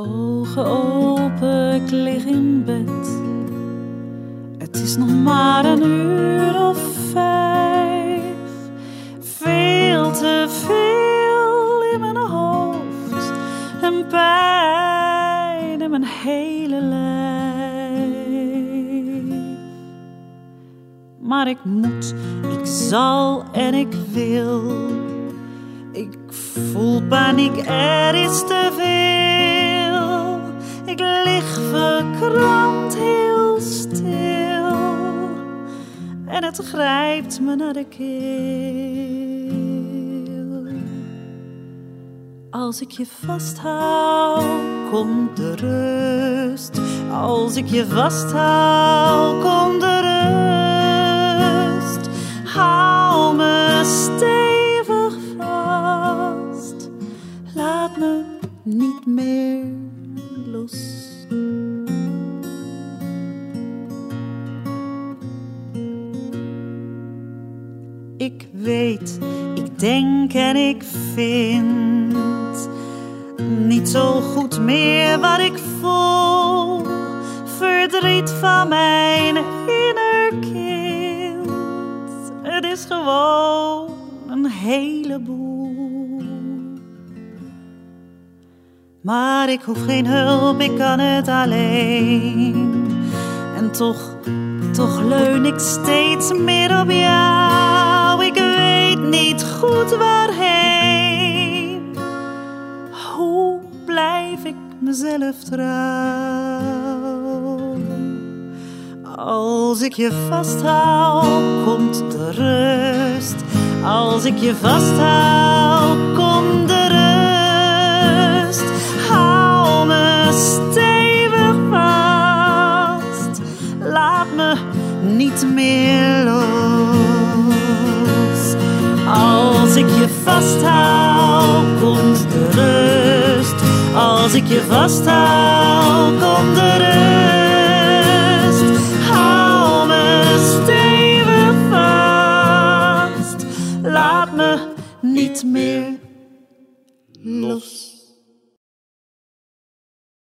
Ogen open, ik lig in bed. Het is nog maar 1 uur of 5. Veel te veel in mijn hoofd en pijn in mijn hele lijf. Maar ik moet, ik zal en ik wil. Ik voel paniek, er is te veel. Ik lig verkrampt heel stil en het grijpt me naar de keel. Als ik je vasthoud, komt de rust. Als ik je vasthoud, komt de rust. Hou me stevig vast, laat me niet meer los. Ik weet, ik denk en ik vind niet zo goed meer wat ik voel. Verdriet van mijn innerkind. Het is gewoon een heleboel. Maar ik hoef geen hulp, ik kan het alleen. En toch leun ik steeds meer op jou. Ik weet niet goed waarheen. Hoe blijf ik mezelf trouw? Als ik je vasthoud, komt de rust. Als ik je vasthoud, komt de rust. Hou me stevig vast, laat me niet meer los. Als ik je vasthoud, komt de rust. Als ik je vasthoud,